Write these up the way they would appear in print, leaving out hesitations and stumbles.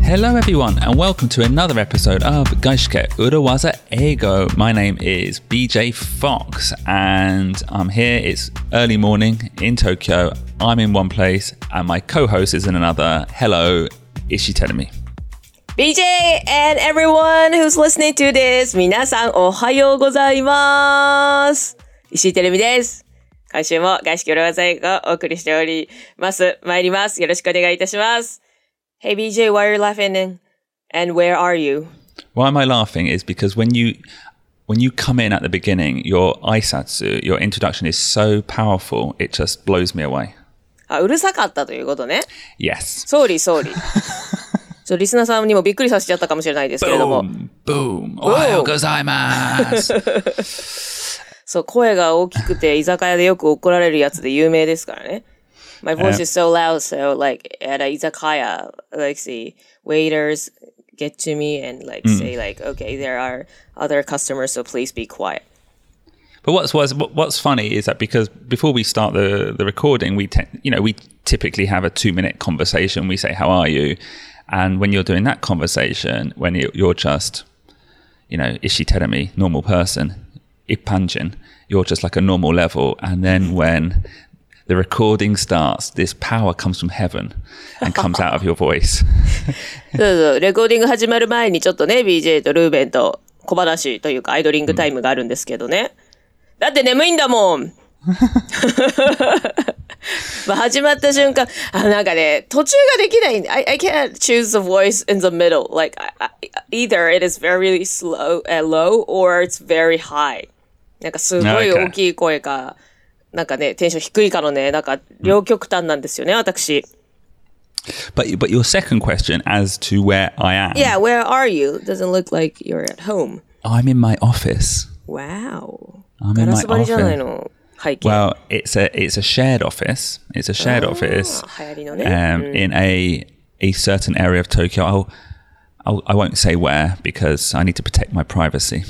Hello everyone and welcome to another episode of Gaishike Urawaza Eigo. My name is BJ Fox and I'm here. It's early morning in Tokyo. I'm in one place and my co-host is in another. Hello, Ishii Terumi. BJ and everyone who's listening to this, 皆さんおはようございます。石井てるみです。今週も外資裏技英語をお送りしております。参ります。よろしくお願いいたします。Hey BJ, why are you laughing and where are you? Why am I laughing is because when you come in at the beginning, your aisatsu, your introduction is so powerful, it just blows me away. うるさかったということね。 Yes. Sorry. リスナーさんにもびっくりさせちゃったかもしれないですけれども。 Boom! おはようございます。 そう、声が大きくて居酒屋でよく怒られるやつで有名ですからね。My voice is so loud, so like at a izakaya, like the waiters get to me and like say like, okay, there are other customers, so please be quiet. But what's funny is that because before we start the recording, we typically have a 2-minute conversation. We say, how are you? And when you're doing that conversation, when you're just, Ishii Terumi, normal person, ippanjin, you're just like a normal level. And then when the recording starts, this power comes from heaven and comes out of your voice. そう、レコーディング始まる前にちょっとね、BJ とルーベンと小話というかアイドリングタイムがあるんですけどね。だって眠いんだもん。まあ始まった瞬間、なんかね、途中ができないんで、I can't choose the voice in the middle. Like, either it is very slow, low, or it's very high. なんかすごい大きい声か、なんかね、テンション低いかのね、なんか両極端なんですよね、私。 But your second question as to where I am. Yeah, where are you? Doesn't look like you're at home. I'm in my office. Wow. I'm ガ in ラ my ス張りじゃない office. の、背景。 Well, it's a shared office. It's a shared office 流行りのね。 in a certain area of Tokyo. I won't say where because I need to protect my privacy.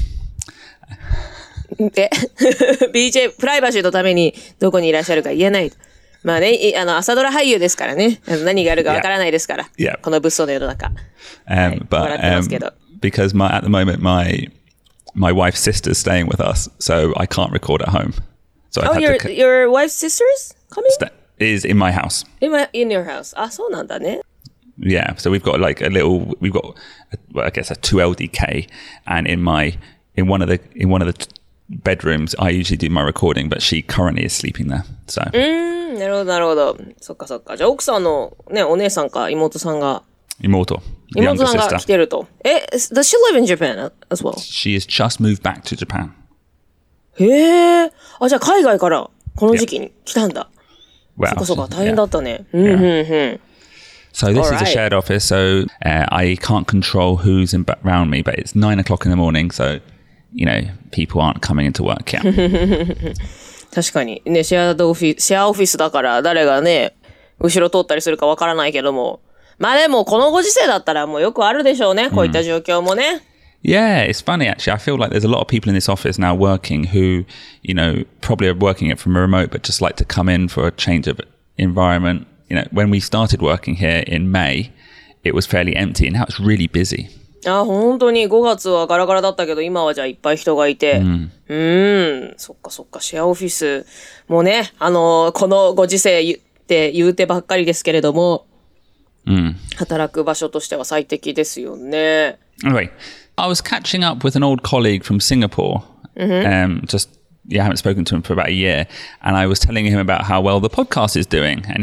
BJ プライバシーのためにどこにいらっしゃるか言えない。まあね、朝ドラ俳優ですからね。何があるかわからないですから。 Yeah. この物騒の世の中。笑ってますけど。 Because at the moment my wife's sister's staying with us, so I can't record at home. So your wife's sister's coming? Is in my house. In your house. あ、そうなんだね。 Yeah, so we've got I guess a 2LDK, and in one of the bedrooms I usually do my recording, but she currently is sleeping there. So. なるほど。そっか。じゃあ奥さんのね、お姉さんか妹さんが。 妹さんが来てると。does she live in Japan as well? She has just moved back to Japan. へえ。じゃあ海外からこの時期に来たんだ。 Well, そっか、大変だったね。 So this is a shared office, so I can't control who's around me, but it's 9 o'clock in the morning, so, people aren't coming into work yet. 確かに。ね、シェアオフィスだから誰がね、後ろ通ったりするかわからないけども。まあでも、このご時世だったらもうよくあるでしょうね。こういった状況もね。 Yeah, it's funny actually. I feel like there's a lot of people in this office now working who, probably are working it from a remote, but just like to come in for a change of environment. When we started working here in May, it was fairly empty, and now it's really busy. 本当に5月はガラガラだったけど、今はじゃあいっぱい人がいて。そっか。シェアオフィスもね、このご時世って言うてばっかりですけれども、働く場所としては最適ですよね。 Anyway, I was catching up with an old colleague from Singapore. I haven't spoken to him for about a year, and I was telling him about how well the podcast is doing, and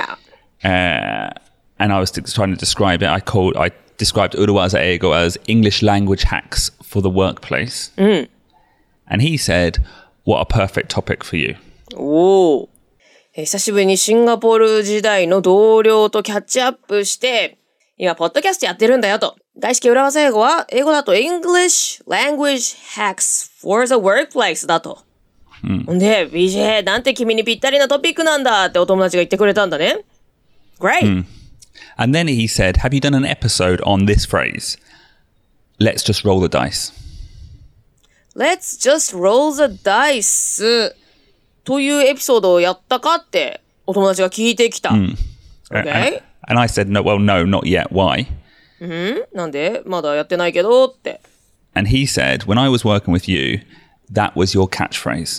and I was trying to describe it. I described Urawaza Eigo as English language hacks for the workplace, and he said, "What a perfect topic for you." 久しぶりにシンガポール時代の同僚とキャッチアップして、今、ポッドキャストやってるんだよと。外資系裏技英語は、英語だと English Language Hacks for the Workplace だと。で、BJ、なんて君にぴったりなトピックなんだってお友達が言ってくれたんだね。Great! And then he said, have you done an episode on this phrase? Let's just roll the dice. Let's just roll the dice. というエピソードをやったかってお友達が聞いてきた。Okay? And I said, no, not yet. Why? なんでまだやってないけどって。 And he said, when I was working with you, that was your catchphrase.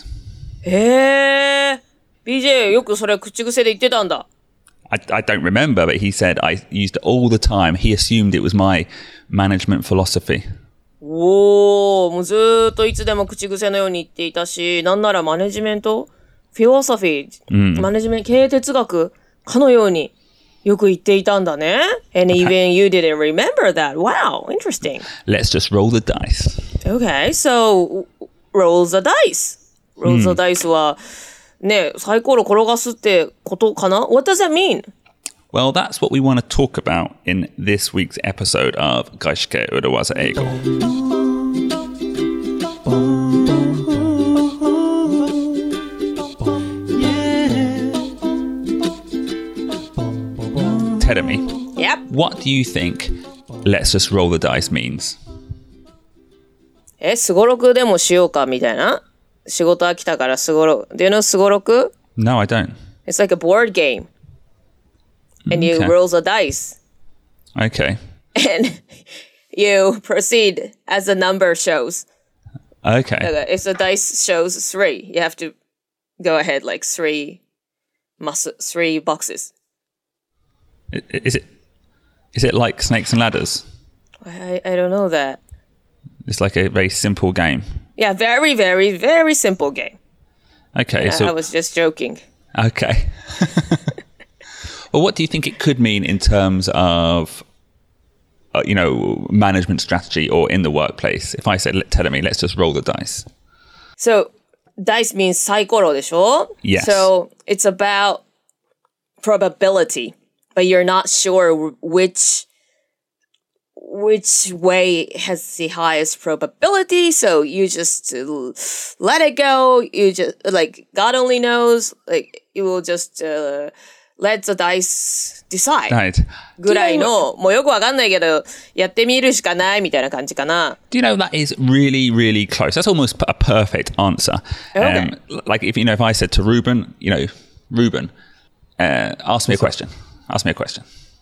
BJ よくそれ口癖で言ってたんだ。 I don't remember, but he said I used it all the time. He assumed it was my management philosophy. もうずーっといつでも口癖のように言っていたし、なんならマネジメントフィロソフィー、マネジメント経営哲学かのようによく言っていたんだね。And even you didn't remember that. Wow, interesting. Let's just roll the dice. Okay, so roll the dice. Roll the dice はね、サイコロ転がすってことかな? What does that mean? Well, that's what we want to talk about in this week's episode of Gaishike Urawaza Eigo. Terumi, Yep. what do you think let's just roll the dice means? すごろくでもしようかみたいな仕事飽きたからすごろく。Do you know すごろく? No, I don't. It's like a board game. And you roll the dice. Okay. And you proceed as the number shows. Okay. If the dice shows 3, you have to go ahead like 3 boxes. Is it like Snakes and Ladders? I don't know that. It's like a very simple game. Yeah, very, very, very simple game. Okay, so I was just joking. Okay. Well, what do you think it could mean in terms of, management strategy or in the workplace? If I said, Terumi, let's just roll the dice. So, dice means サイコロでしょ? Yes. So, it's about probability, but you're not sure which way has the highest probability, so you just let it go. You just, God only knows, you will just let the dice decide. Right. ぐらいの、もうよくわかんないけど、やってみるしかないみたいな感じかな。 Do you know that is really, really close? That's almost a perfect answer. Okay. If I said to Ruben, Ruben, ask me a question. Ask me a question.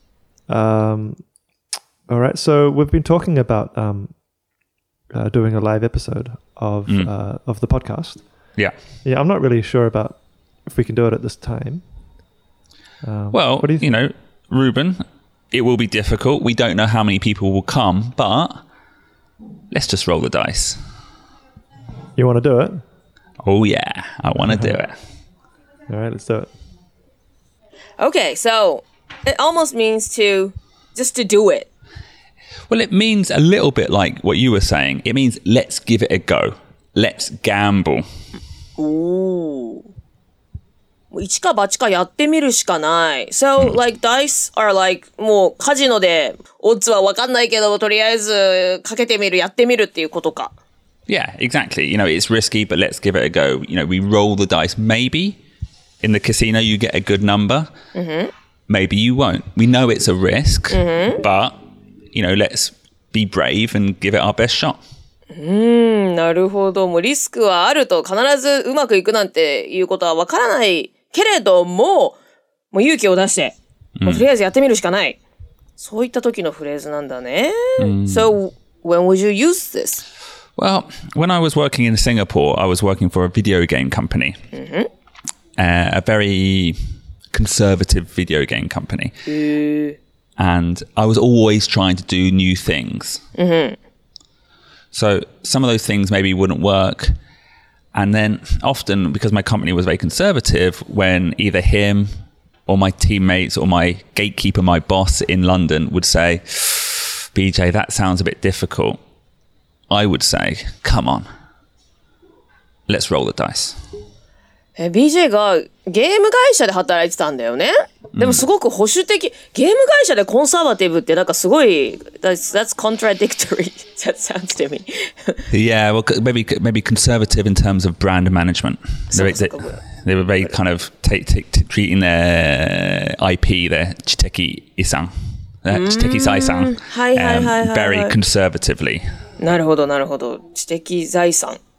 All right. So we've been talking about doing a live episode of the podcast. Yeah. Yeah, I'm not really sure about if we can do it at this time. Well, what do you think? Ruben, it will be difficult. We don't know how many people will come, but let's just roll the dice. You want to do it? Oh, yeah. I want to do it. All right, let's do it. Okay, so it almost means just to do it. Well, it means a little bit like what you were saying. It means let's give it a go. Let's gamble. Ooh. 一か八かやってみるしかない。So, dice areもうカジノでオッズはわかんないけど、とりあえずかけてみる、やってみるっていうことか。 Yeah, exactly. It's risky, but let's give it a go. We roll the dice. Maybe in the casino you get a good number. Mm-hmm. Maybe you won't. We know it's a risk, but, let's be brave and give it our best shot. なるほど。もうリスクはあると必ずうまくいくなんていうことはわからないけれども、もう勇気を出して、もうとりあえずやってみるしかない。そういった時のフレーズなんだね。So, when would you use this? Well, when I was working in Singapore, I was working for a video game company. A very conservative video game company. And I was always trying to do new things. So some of those things maybe wouldn't work. And then often, because my company was very conservative, when either him or my teammates or my gatekeeper, my boss in London would say, BJ, that sounds a bit difficult, I would say, come on, let's roll the dice. BJ がゲーム会社で働いてたんだよね。でもすごく保守的。ゲーム会社でコンサバティブってなんかすごい that's contradictory. That sounds to me. Yeah, well, maybe conservative in terms of brand management. They were very kind of treating their IP, their Chiteki Isan, Chiteki Sai-san, very conservatively. なるほど、なるほど。知的財産。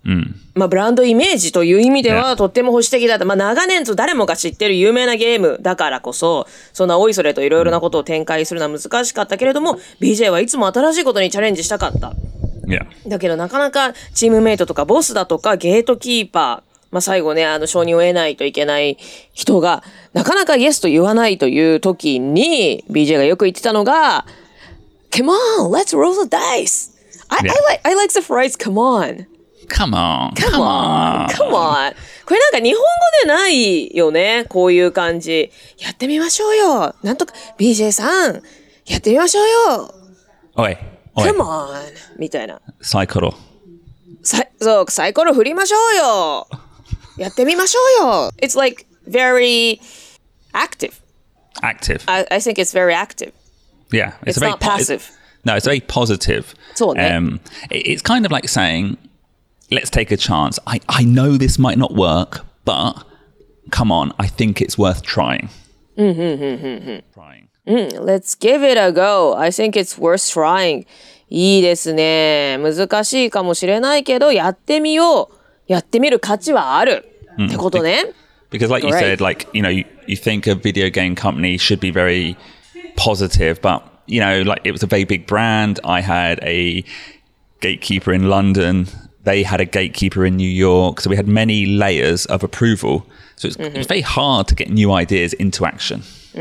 まあブランドイメージという意味ではとっても保守的だった。まあ長年と誰もが知ってる有名なゲームだからこそ、そんなおいそれといろいろなことを展開するのは難しかったけれども、BJ はいつも新しいことにチャレンジしたかった。 Yeah. だけどなかなかチームメイトとかボスだとかゲートキーパー、まあ最後ね、承認を得ないといけない人が、なかなかイエスと言わないという時に、BJ がよく言ってたのが、Come on, let's roll the dice. I like the phrase, come on. Come on. Come on. Come on. これなんか日本語でないよね。こういう感じ。やってみましょうよ。なんとか、BJ さん、やってみましょうよ。 おい。 Come on. みたいな。 サイコロ。 そう、サイコロ振りましょうよ。やってみましょうよ。It's like very active. Active. I think it's very active. Yeah. It's not passive. No, it's very positive. そうね。 It's kind of like saying, let's take a chance. I know this might not work, but come on, I think it's worth trying. Trying. Let's give it a go. I think it's worth trying. いいですね。難しいかもしれないけど、やってみよう。やってみる価値はある。ってことね。 Because like you said, like, you think a video game company should be very positive, but, like it was a very big brand. I had a gatekeeper in London. They had a gatekeeper in New York. So we had many layers of approval. So it's very hard to get new ideas into action.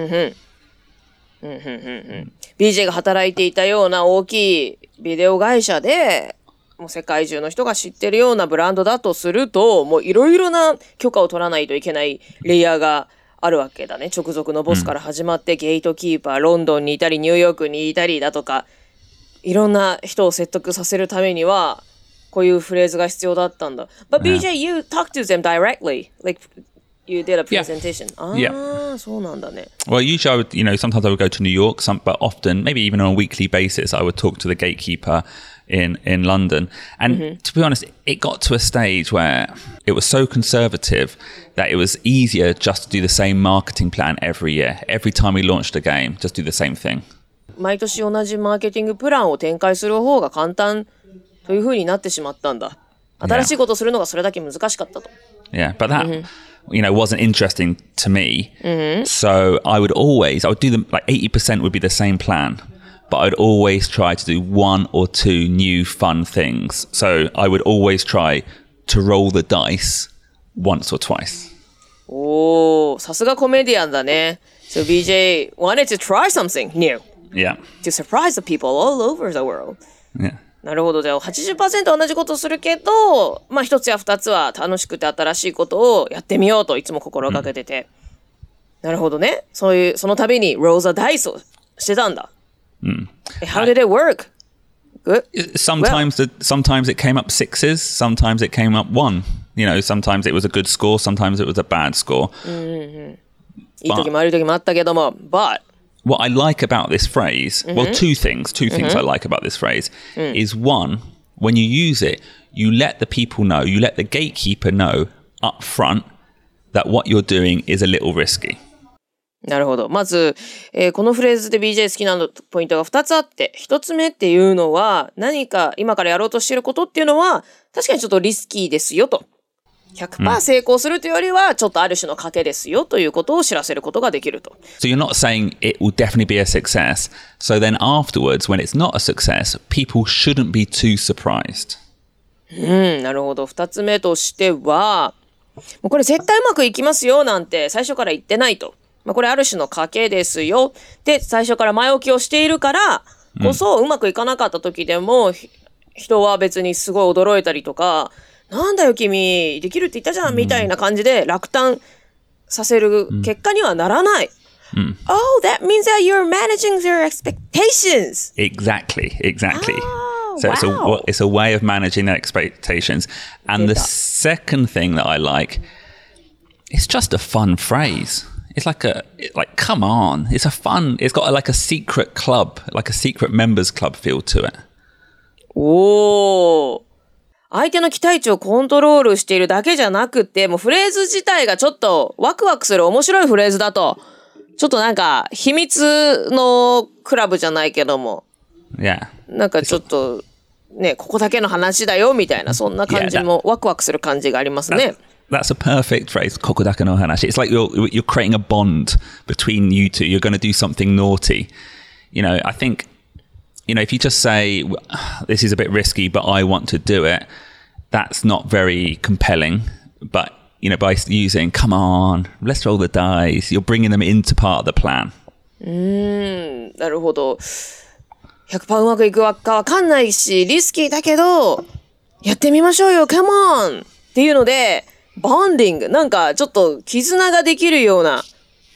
BJ が働いていたような大きいビデオ会社で、もう世界中の人が知ってるようなブランドだとすると、もういろいろな許可を取らないといけないレイヤーがあるわけだね。直属のボスから始まって、ゲートキーパー、ロンドンにいたり、ニューヨークにいたりだとか、いろんな人を説得させるためには、こういうフレーズが必要だったんだ。But BJ, you talked to them directly. Like, you did a presentation. Yeah. そうなんだね。 Well, usually I would, sometimes I would go to New York, but often, maybe even on a weekly basis, I would talk to the gatekeeper in London. And to be honest, it got to a stage where it was so conservative that it was easier just to do the same marketing plan every year. Every time we launched a game, just do the same thing. 毎年同じマーケティングプランを展開する方が簡単という風になってしまったんだ。新しいことをするのがそれだけ難しかったと。 Yeah, but that, wasn't interesting to me. So I would do them, like 80% would be the same plan. But I'd always try to do one or two new fun things. So I would always try to roll the dice once or twice. おー、さすがコメディアンだね。So BJ wanted to try something new. Yeah. To surprise the people all over the world. Yeah. なるほど。じゃあ 80% 同じことをするけど、まあ一つや二つは楽しくて新しいことをやってみようといつも心がけてて。なるほどね。その度に roll the dice をしてたんだ。How did it work? Good. Sometimes it came up sixes. Sometimes it came up one. Sometimes it was a good score. Sometimes it was a bad score. いい時も悪い時もあったけども、but what I like about this phrase, well, two things I like about this phrase is one, when you use it, you let the people know, you let the gatekeeper know up front that what you're doing is a little risky. なるほど。まず、このフレーズで BJ 好きなポイントが2つあって、1つ目っていうのは、何か今からやろうとしていることっていうのは、確かにちょっとリスキーですよと。100% 成功するというよりは、ちょっとある種の賭けですよということを知らせることができると。 So you're not saying it will definitely be a success. So then afterwards, when it's not a success, people shouldn't be too surprised. なるほど。2つ目としては、もうこれ絶対うまくいきますよなんて最初から言ってないと。これある種の賭けですよ。で、最初から前置きをしているからこそ、うまくいかなかった時でも、人は別にすごい驚いたりとか、なんだよ君、できるって言ったじゃんみたいな感じで落胆させる結果にはならない。Oh, that means that you're managing their expectations. Exactly. So wow. it's a way of managing their expectations. And the second thing that I like, it's just a fun phrase. It's like come on. It's got like a secret club, like a secret members club feel to it. おー。相手の期待値をコントロールしているだけじゃなくて、もうフレーズ自体がちょっとワクワクする面白いフレーズだと、ちょっとなんか秘密のクラブじゃないけども、 Yeah. なんかちょっとね、ここだけの話だよみたいな、そんな感じもワクワクする感じがありますね。 That's a perfect phrase, ここだけの話. It's like you're creating a bond between you two. You're going to do something naughty. You know, I think, you know, if you just say, this is a bit risky, but I want to do it, that's not very compelling. But, you know, by using, come on, let's roll the dice, you're bringing them into part of the plan. なるほど。100% うまくいくかわかんないし、リスキーだけど、やってみましょうよ、come on! っていうので、ボンディング、なんかちょっと絆ができるような。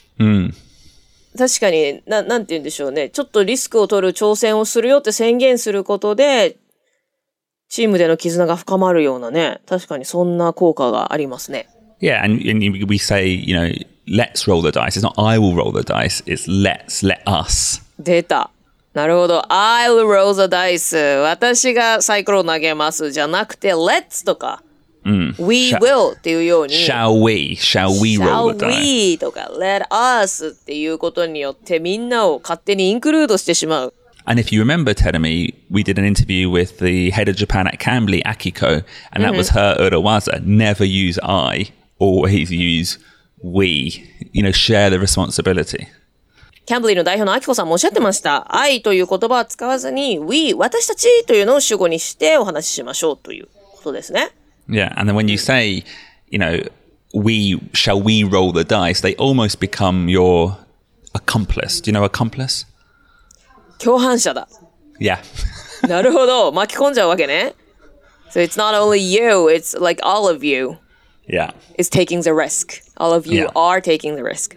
確かに、なんて言うんでしょうね。ちょっとリスクを取る挑戦をするよって宣言することで、チームでの絆が深まるようなね。確かにそんな効果がありますね。 Yeah, and we say, you know, let's roll the dice. It's not I will roll the dice. It's let us. 出た。なるほど。I'll roll the dice. 私がサイコロを投げますじゃなくて、let's とか。We will っていうように Shall we roll the dice? Shall we とか Let us っていうことによってみんなを勝手にインクルードしてしまう。 And if you remember, Terumi, we did an interview with the head of Japan at Cambly, Akiko, and that was her urawaza. Never use I, always use we. You know, share the responsibility. キャンブリーの代表のアキコさんもおっしゃってました。I という言葉を使わずに We 私たちというのを主語にしてお話ししましょうということですね。 Yeah, and then when you say, you know, shall we roll the dice, they almost become your accomplice. Do you know accomplice? 共犯者だ。 Yeah. なるほど。巻き込んじゃうわけね。So it's not only you, it's like all of you. Yeah. Is taking the risk. All of you are taking the risk.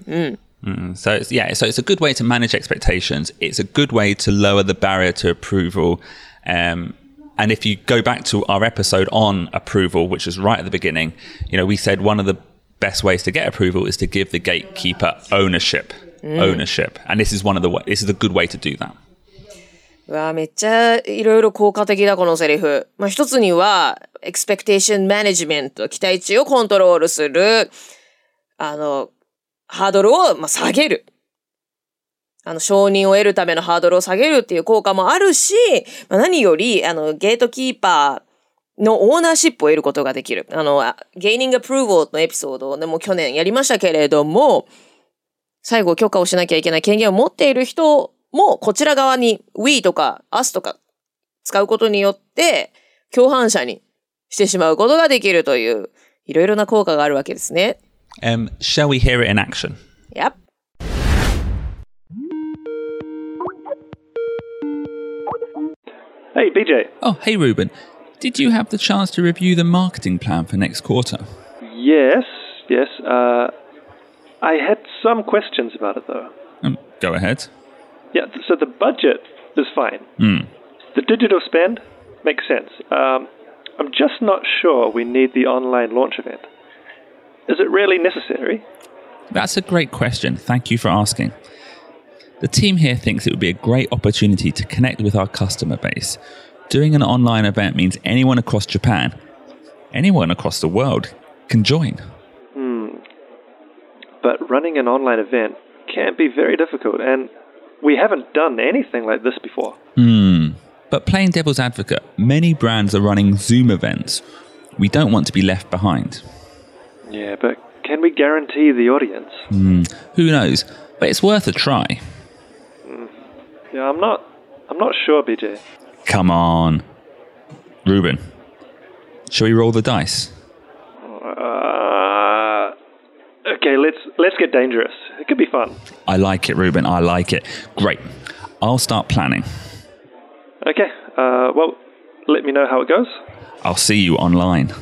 So it's a good way to manage expectations. It's a good way to lower the barrier to approval. And if you go back to our episode on approval, which was right at the beginning, you know, we said one of the best ways to get approval is to give the gatekeeper ownership. And this is a good way to do that. うわ、めっちゃいろいろ効果的だ、このセリフ。まあ、一つには、expectation management、期待値をコントロールする、ハードルを、下げる。承認を得るためのハードルを下げるっていう効果もあるし、何より、ゲートキーパーのオーナーシップを得ることができる。Gaining Approval のエピソードでも去年やりましたけれども、最後許可をしなきゃいけない権限を持っている人も、こちら側に We とか Us とか使うことによって、共犯者にしてしまうことができるという、いろいろな効果があるわけですね。 Shall we hear it in action? Yep. Hey, BJ. Oh, hey, Ruben. Did you have the chance to review the marketing plan for next quarter? Yes. I had some questions about it, though. Go ahead. Yeah, so the budget is fine. The digital spend makes sense. I'm just not sure we need the online launch event. Is it really necessary? That's a great question. Thank you for asking. The team here thinks it would be a great opportunity to connect with our customer base. Doing an online event means anyone across Japan, anyone across the world, can join. But running an online event can be very difficult, and we haven't done anything like this before. But playing devil's advocate, many brands are running Zoom events. We don't want to be left behind. Yeah, but can we guarantee the audience? Who knows? But it's worth a try. Yeah, I'm not sure, BJ. Come on. Ruben, shall we roll the dice? Okay, let's get dangerous. It could be fun. I like it, Ruben. I like it. Great. I'll start planning. Okay. Well, let me know how it goes. I'll see you online.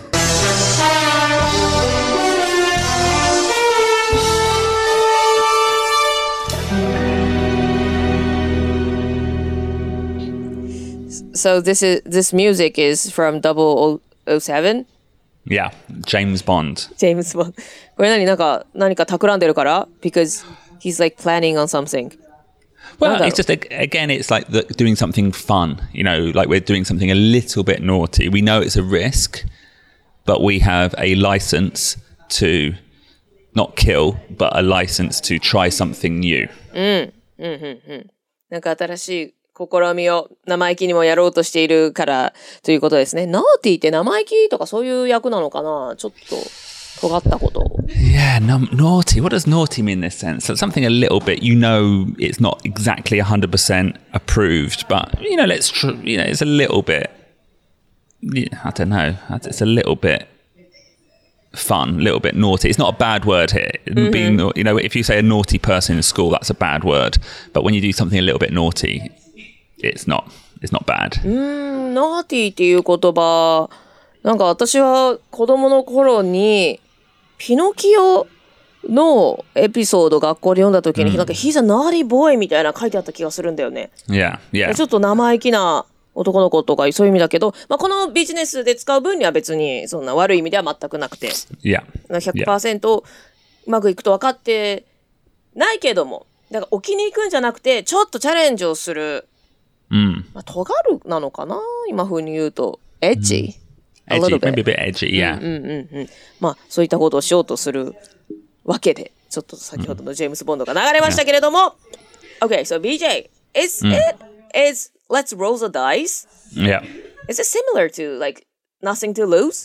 So this music is from 007? Yeah, James Bond. James Bond. これ何か企んでるから Because he's like planning on something. Well, it's just, again, it's like doing something fun. You know, like we're doing something a little bit naughty. We know it's a risk, but we have a license to not kill, but a license to try something new. なんか新しい試みを生意気にもやろうとしているからということですね。ナーティーって生意気とかそういう役なのかな？ちょっと尖ったこと。 Yeah, naughty. What does naughty mean in this sense? So something a little bit, it's not exactly 100% approved, but, it's a little bit, I don't know, it's a little bit fun, a little bit naughty. It's not a bad word here. Being, if you say a naughty person in school, that's a bad word. But when you do something a little bit naughty, it's not bad. ナーティーっていう言葉、なんか私は子供の頃にピノキオのエピソード学校で読んだ時に、なんか He's a naughty boy みたいな書いてあった気がするんだよね。 Yeah. ちょっと生意気な男の子とかそういう意味だけど、このビジネスで使う分には別にそんな悪い意味では全くなくて、100% うまくいくと分かってないけども、だから置きに行くんじゃなくてちょっとチャレンジをする。尖るなのかな今風に言うと。エッジ。 Edgy, maybe a bit edgy, yeah. そういったことをしようとするわけで、ちょっと先ほどのジェームス・ボンドが流れましたけれども。Okay, so BJ, is let's roll the dice? Yeah. Is it similar to like nothing to lose?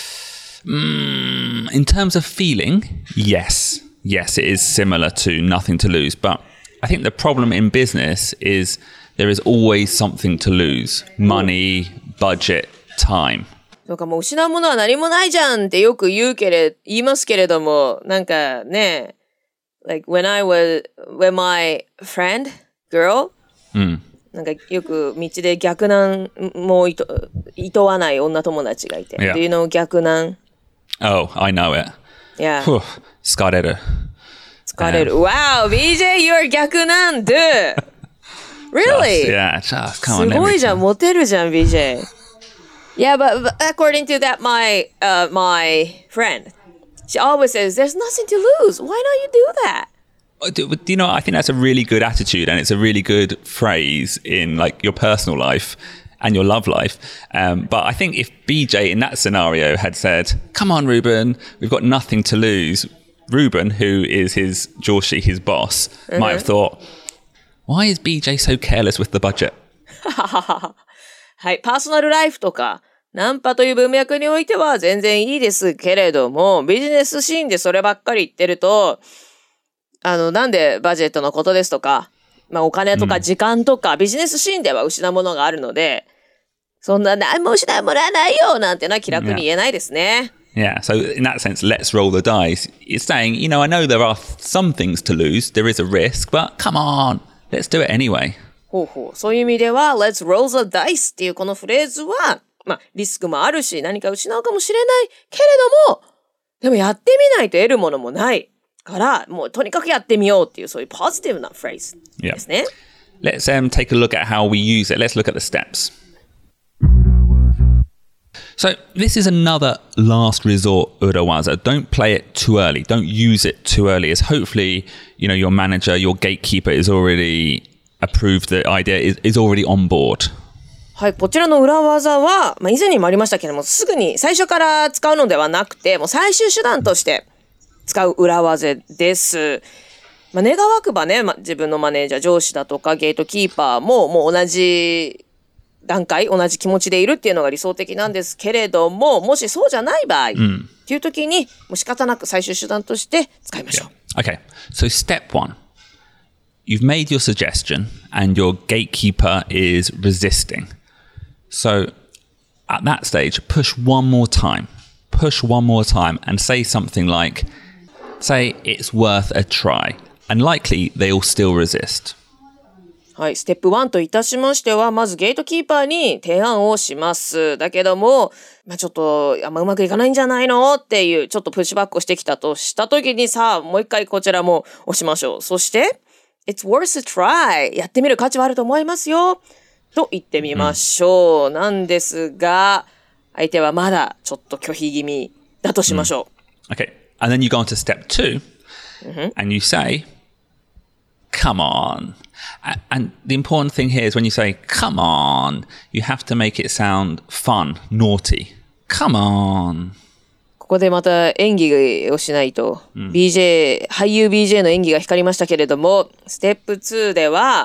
In terms of feeling, yes. Yes, it is similar to nothing to lose. But I think the problem in business is there is always something to lose. Money, budget, time. そうか、もう失うものは何もないじゃんってよく言いますけれども、なんかね、like when my friend, girl, なんかよく道で逆難もいとわない女友達がいて。 Yeah. Do you know 逆難? Oh, I know it. Yeah. 疲れる。 Wow, BJ, you're 逆難 dude. Really? Just come on. すごいじゃん、モテるじゃん、BJ. Yeah, but according to that, my friend, she always says, "There's nothing to lose. Why don't you do that?" Do you know, I think that's a really good attitude, and it's a really good phrase in like your personal life and your love life. But I think if BJ in that scenario had said, "Come on, Ruben, we've got nothing to lose," Ruben, who is his Joshi, his boss, might have thought, "Why is BJ so careless with the budget?" はい、パーソナルライフとかナンパという文脈においては全然いいですけれども、ビジネスシーンでそればっかり言ってると、なんでバジェットのことですとか、お金とか時間とか、ビジネスシーンでは失うものがあるので、そんな何も失うものはないよなんてのは気楽に言えないですね。 Yeah, so in that sense, let's roll the dice. It's saying, I know there are some things to lose, there is a risk, but come on, let's do it anyway. そういう意味では Let's roll the dice っていうこのフレーズは、リスクもあるし何か失うかもしれないけれども、でもやってみないと得るものもないから、もうとにかくやってみようっていうそういうポジティブなフレーズですね。 Let's take a look at how we use it. Let's look at the steps. So this is another last resort urawaza. Don't play it too early. Don't use it too early. As hopefully, your manager, your gatekeeper is already approved the idea, is already on board. はい、こちらの裏技は、以前にもありましたけども、すぐに最初から使うのではなくて、もう最終手段として使う裏技です。願わくばね、自分のマネージャー、上司だとかゲートキーパーももう同じ段階、同じ気持ちでいるっていうのが理想的なんですけれども、もしそうじゃない場合、っていう時にもう仕方なく最終手段として使いましょう。 Okay, so step 1. You've made your suggestion and your gatekeeper is resisting. So at that stage, push one more time and say something like, say it's worth a try. And likely they'll still resist. はい、ステップ1といたしましては、まずゲートキーパーに提案をします。だけども、ちょっとうまくいかないんじゃないのっていう、ちょっとプッシュバックをしてきたとしたときに、さあ、もう一回こちらも押しましょう。そして、It's worth a try. やってみる価値はあると思いますよ。と言ってみましょう。なんですが、相手はまだちょっと拒否気味だとしましょう。Okay. And then you go on to step 2. And you say, come on. And the important thing here is when you say, come on, you have to make it sound fun, naughty. Come on. ここでまた演技をしないと、俳優 BJ の演技が光りましたけれども、ステップ2では、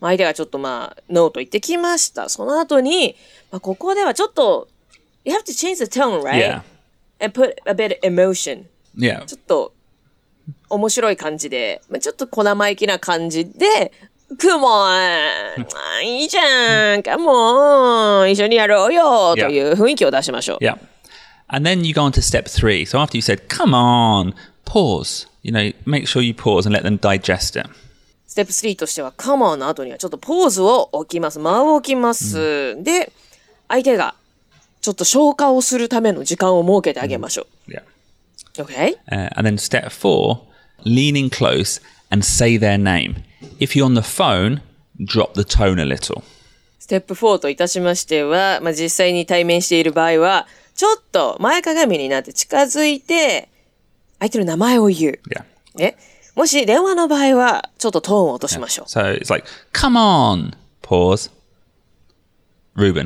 相手がちょっとノーと言ってきました。その後に、ここではちょっと、you have to change the tone, right? Yeah. And put a bit of emotion. Yeah. ちょっと、面白い感じで、ちょっと小生意気な感じで、Come on! いいじゃん Come on! 一緒にやろうよという雰囲気を出しましょう。 Yeah. And then you go on to step 3. So after you said, come on, pause. Make sure you pause and let them digest it. ステップ3としては、come on の後にはちょっとポーズを置きます。間を置きます。で、相手がちょっと消化をするための時間を設けてあげましょう。 Yeah. Okay? And then step 4, leaning close and say their name. If you're on the phone, drop the tone a little. ステップ4といたしましては、実際に対面している場合は、ちょっと前かがみになって近づいて、相手の名前を言う。 Yeah. ね。もし電話の場合は、ちょっとトーンを落としましょう。 So it's like, come on, pause, Ruben.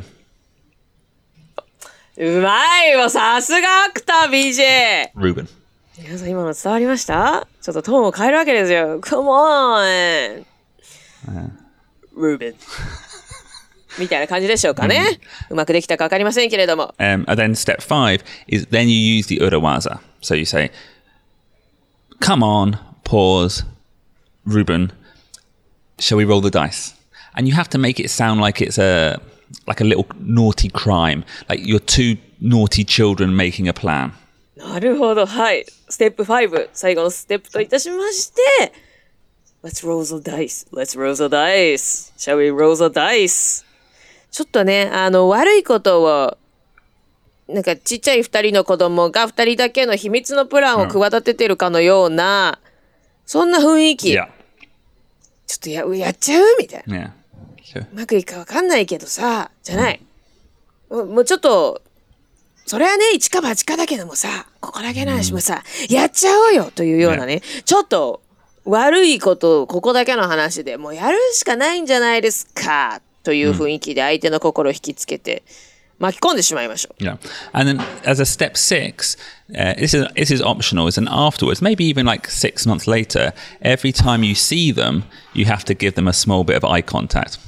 うまいよ、さすがアクター BJ! Ruben. 皆さん今の伝わりました？ちょっとトーンを変えるわけですよ。Come on! Ruben. みたいな感じでしょうかね。うまくできたかわかりませんけれども。 And then step 5 is then you use the urawaza. So you say, come on, pause, Ruben, shall we roll the dice? And you have to make it sound like it's like a little naughty crime. Like you're two naughty children making a plan. なるほど。はい。ステップ5。最後のステップといたしまして、Let's roll the dice. Let's roll the dice. Shall we roll the dice? ちょっとね、悪いことを、なんかちっちゃい2人の子供が2人だけの秘密のプランを企ててるかのような、そんな雰囲気。 Yeah. ちょっとやっちゃうみたいな。 Yeah. Sure. うまくいくかわかんないけどさ、じゃない。もうちょっと、それはね、一か八かだけどもさ、ここだけの話もさ、やっちゃおうよというようなね、ちょっと悪いことをここだけの話でもうやるしかないんじゃないですかという雰囲気で相手の心を引きつけて巻き込んでしまいましょう。 Yeah. And then as a step 6, this is optional, is and afterwards, maybe even like 6 months later, every time you see them, you have to give them a small bit of eye contact.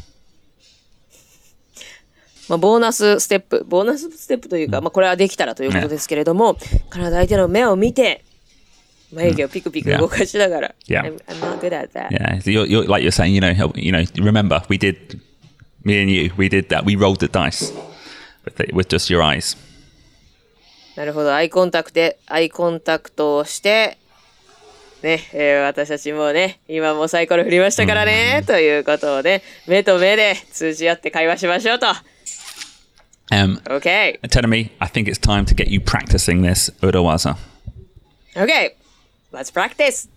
ボーナスステップというか、これはできたらということですけれども、必ず相手の目を見て、眉毛をピクピク動かしながら、 Yeah. I'm not good at that. Yeah. So you're like you're saying, remember, me and you, we did that. We rolled the dice with just your eyes. なるほど。アイコンタクトをして、ね、私たちもね、今もサイコロ振りましたからね、ということをね、目と目で通じ合って会話しましょうと。Okay. Telling me, I think it's time to get you practicing this urawaza. Okay. Let's practice.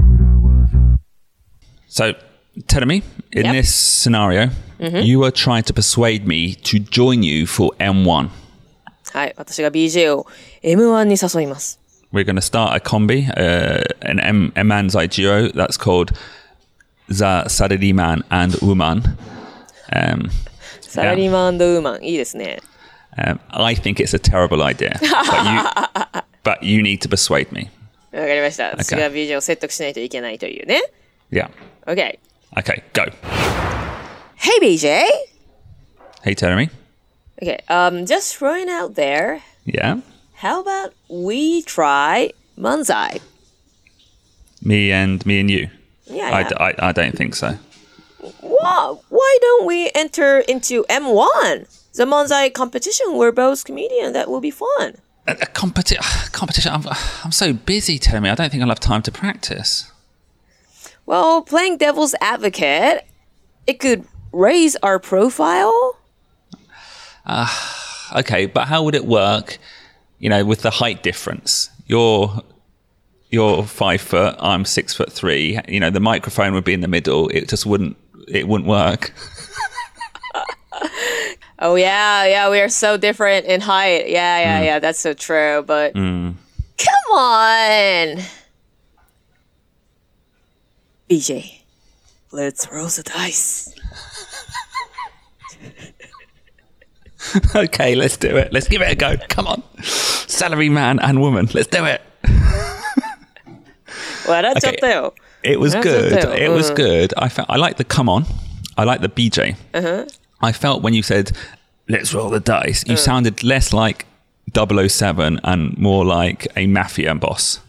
So, telling me, in Yep. this scenario, you are trying to persuade me to join you for M1. はい。私が BJ を M1 に誘います。 We're going to start a combi, an M-Manzai duo that's called The Salaryman and Woman. サラリーマン&ウーマン。いいですね。 I think it's a terrible idea, but you need to persuade me. わかりました。私が BJ を説得しないといけないというね。 Yeah. Okay. Okay, go. Hey BJ! Hey, Jeremy. Okay, just throwing out there. Yeah? How about we try Manzai? Me and you? Yeah. I don't think so. Why don't we enter into M1? The Manzai competition. We're both comedians. That will be fun. A competition? I'm so busy, Jeremy. I don't think I'll have time to practice. Well, playing devil's advocate, it could raise our profile. Okay, but how would it work, with the height difference? You're 5 foot, I'm 6'3". The microphone would be in the middle. It wouldn't work. Oh, yeah, we are so different in height. Yeah, that's so true. But come on. BJ, let's roll the dice. Okay, let's do it. Let's give it a go. Come on. Salary man and woman. Let's do it. 笑っちゃったよ。 It was good. It was good. I like the come on. I like the BJ. I felt when you said, let's roll the dice, you sounded less like 007 and more like a mafia boss.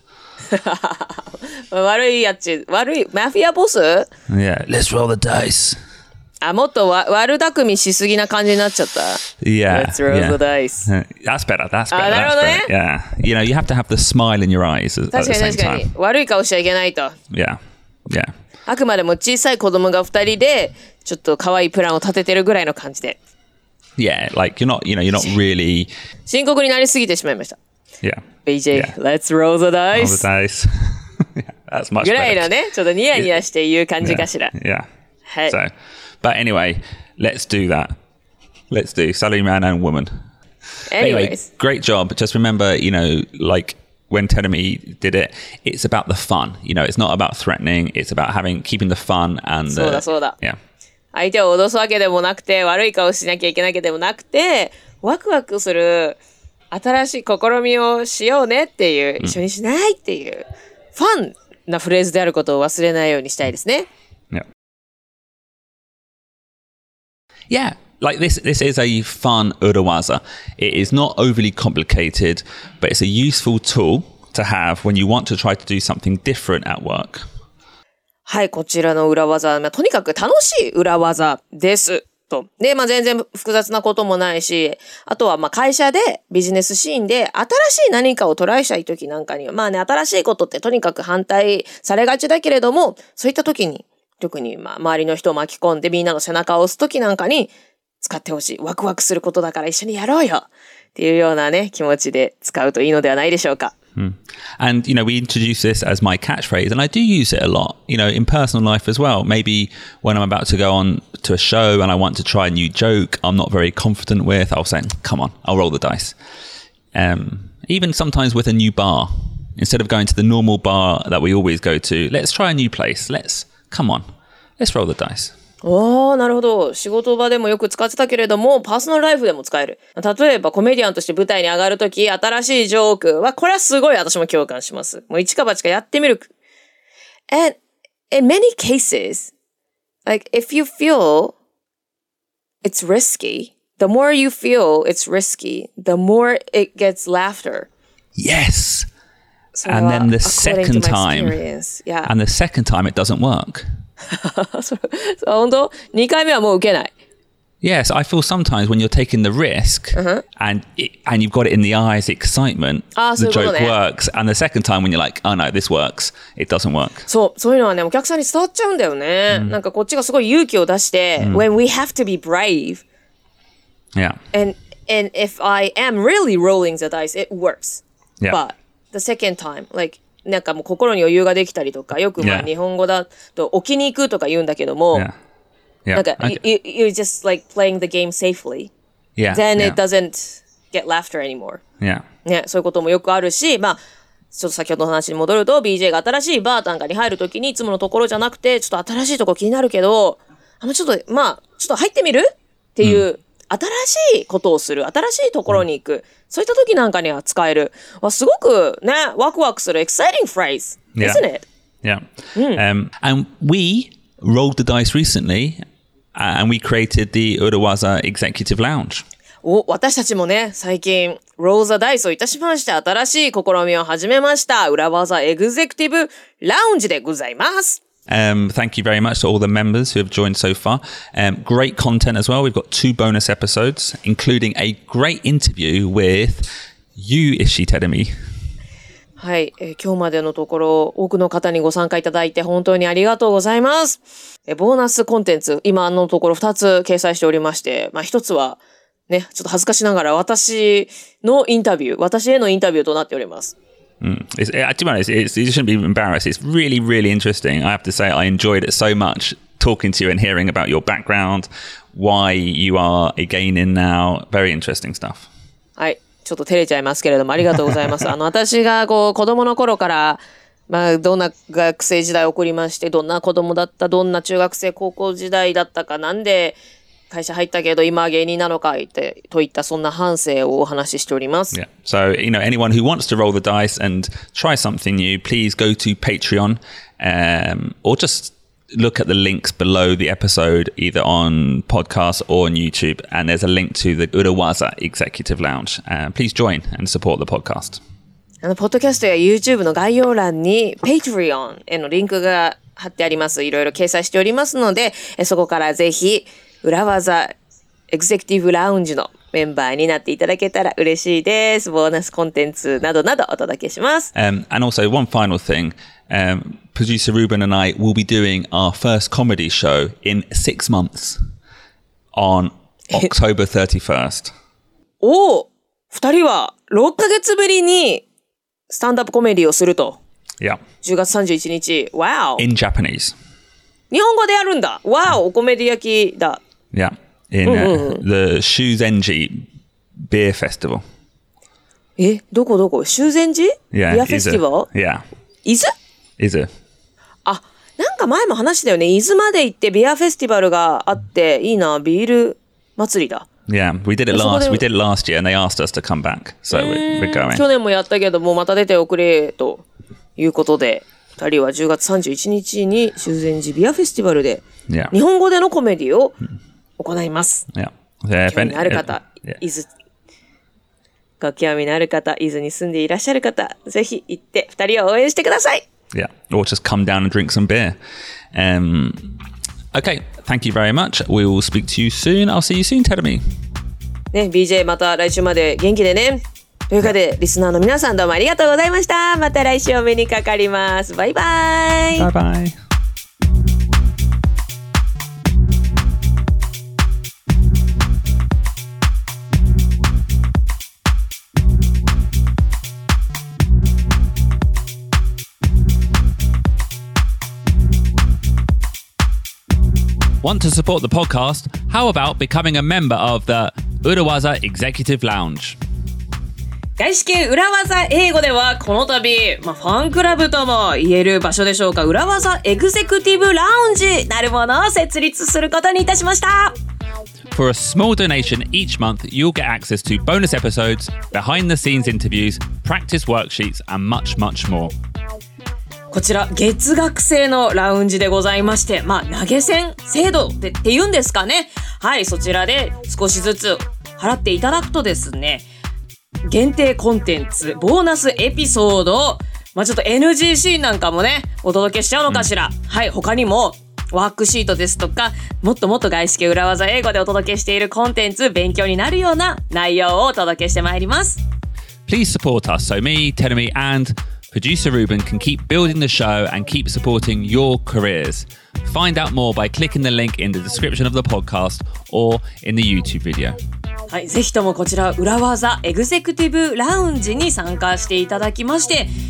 悪いマフィアボス Yeah, let's roll the dice. もっと悪巧みしすぎな感じになっちゃった。 Yeah. Let's roll the dice. That's better. That's better. なるほどね。 Yeah. You know, you have to have the smile in your eyes at the same 確かに time. 悪い顔しちゃいけないと。 Yeah. Yeah. あくまでも小さい子供が2人でちょっと可愛いプランを立ててるぐらいの感じで。 Yeah, like you're not really. 深刻になりすぎてしまいました。 Yeah. BJ, Yeah. let's roll the Roll the dice. dice. Yeah, that's much ぐらい better. のね、ちょっとニヤニヤして言う感じかしら。 Yeah. はい。 So, but anyway, let's do that. Let's do salaryman and woman. Anyway, Anyways. great job. Just remember, like when Terumi did it, it's about the fun. It's not about threatening. It's about keeping the fun and そうだ。 yeah. 相手を脅すわけでもなくて、悪い顔しなきゃいけないわけでもなくて、ワクワクする新しい試みをしようねっていう、一緒にしないっていう、ファンなフレーズであることを忘れないようにしたいですね。 Yeah. Yeah. Like this is a fun urawaza. It is not overly complicated, but it's a useful tool to have when you want to try to do something different at work. はい、こちらの裏技、とにかく楽しい裏技です。と。で、全然複雑なこともないし、あとは会社でビジネスシーンで新しい何かをトライしたい時なんかには、新しいことってとにかく反対されがちだけれども、そういった時に、特に周りの人を巻き込んでみんなの背中を押す時なんかに使ってほしい。ワクワクすることだから一緒にやろうよっていうようなね、気持ちで使うといいのではないでしょうか。 And, we introduce this as my catchphrase, and I do use it a lot, in personal life as well. Maybe when I'm about to go on to a show and I want to try a new joke I'm not very confident with, I'll say, come on, I'll roll the dice. Even sometimes with a new bar, instead of going to the normal bar that we always go to, let's try a new place. Come on, let's roll the dice. なるほど。仕事場でもよく使ってたけれども、パーソナルライフでも使える。例えばコメディアンとして舞台に上がるとき、新しいジョークは、これはすごい私も共感します。もう一か八かやってみる。And in many cases, like if you feel it's risky, the more you feel it's risky, the more it gets laughter. Yes. And then the second time, yeah. and the second time it doesn't work. 本当 ?2 回目はもう受けない。 Yes, I feel sometimes when you're taking the risk and you've got it in the eyes, the excitement, the joke works. And the second time when you're like, oh no, this works, it doesn't work. そういうのはね、お客さんに伝わっちゃうんだよね。なんかこっちがすごい勇気を出して、when we have to be brave. Yeah. And if I am really rolling the dice, it works. Yeah. But the second time, like, なんかもう心に余裕ができたりとか、よく日本語だと置きに行くとか言うんだけども、なんか、you just like playing the game safely. Then it doesn't get laughter anymore. ね、そういうこともよくあるし、ちょっと先ほどの話に戻ると、BJ が新しいバーなんかに入るときにいつものところじゃなくて、ちょっと新しいところ気になるけど、ちょっと入ってみるっていう、新しいことをする、新しいところに行く、そういった時なんかには使える。すごくね、ワクワクする exciting phrase, isn't it? Yeah. And we rolled the dice recently and we created the Urawaza Executive Lounge. 私たちもね、最近、ローザダイスをいたしまして、新しい試みを始めました。裏技エグゼクティブラウンジでございます。 Thank you very much to all the members who have joined so far. Great content as well. We've got 2 bonus episodes, including a great interview with you, Ishii Terumi. はい、今日までのところ多くの方にご参加いただいて本当にありがとうございます。ボーナスコンテンツ、今のところ2つ掲載しておりまして、1つはね、ちょっと恥ずかしながら私へのインタビューとなっております。 To be honest, you shouldn't be embarrassed. It's really, really interesting. I have to say, I enjoyed it so much talking to you and hearing about your background, why you are a Geinin now. Very interesting stuff. はい。ちょっと照れちゃいますけれども、ありがとうございます。私が子供の頃から、どんな学生時代を送りまして、どんな子供だった、どんな中学生、高校時代だったか、なんで会社入ったけど今は芸人なのかといったそんな反省をお話ししております。 Yeah. So, anyone who wants to roll the dice and try something new, please go to Patreon or just look at the links below the episode, either on podcast or on YouTube, and there's a link to the Urawaza Executive Lounge. Please join and support the podcast. ポッドキャストや YouTube の概要欄に Patreon へのリンクが貼ってあります。いろいろ掲載しておりますので、そこからぜひ裏技エグゼクティブラウンジのメンバーになっていただけたら嬉しいです。ボーナスコンテンツなどなどお届けします。 And also one final thing, producer Ruben and I will be doing our first comedy show in 6 months on October 31st. おお、2人は6ヶ月ぶりにスタンダップコメディをすると。 Yeah. 10月31日。Wow. In Japanese. 日本語でやるんだ。Wow, おコメディ焼きだ。 Yeah. In the Shuzenji Beer Festival. どこ修善寺 Yeah. ビアフェスティバル Yeah. 伊豆 Izu. あ、なんか前も話したよね。伊豆まで行ってビアフェスティバルがあっていいな、ビール祭りだ。 Yeah, we did it last year and they asked us to come back. So we're going. 去年もやったけどもまた出ておくれということで、2人は10月31日に修善寺ビアフェスティバルで日本語でのコメディを行います。 Yeah. 興味のある方、伊豆ご興味のある方、伊豆に住んでいらっしゃる方、ぜひ行って2人を応援してください。 Yeah, or just come down and drink some beer. Okay, thank you very much. We will speak to you soon. I'll see you soon, Terumi. ね、BJ また来週まで元気でね。ということで、リスナーの皆さんどうもありがとうございました。また来週お目にかかります。バイバイ。 バイバイ。Want to support the podcast? How about becoming a member of the Urawaza Executive Lounge? 外資系裏技英語ではこの度、ファンクラブとも言える場所でしょうか、裏技エグゼクティブラウンジなるものを設立することにいたしました。 For a small donation each month, you'll get access to bonus episodes, behind-the-scenes interviews, practice worksheets, and much, much more. こちら月額制のラウンジでございまして、投げ銭制度って言うんですかね。はい、そちらで少しずつ払っていただくとですね、限定コンテンツ、ボーナスエピソード、ちょっと NG シーンなんかもね、お届けしちゃうのかしら。はい、他にもワークシートですとか、もっともっと外資系裏技英語でお届けしているコンテンツ、勉強になるような内容をお届けしてまいります。 Please support us so me, Terumi, and Producer Ruben can keep building the show and keep supporting your careers. Find out more by clicking the link in the description of the podcast or in the YouTube video. はい、ぜひともこちら裏技エグゼクティブラウンジに参加していただきまして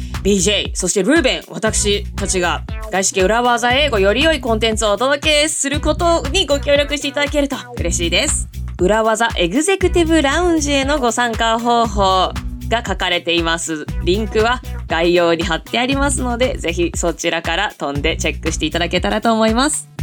、BJ そしてルーベン、私たちが外資系裏技英語より良いコンテンツをお届けすることにご協力していただけると嬉しいです。裏技エグゼクティブラウンジへのご参加方法が書かれています。リンクは概要に貼ってありますので、ぜひそちらから飛んでチェックしていただけたらと思います。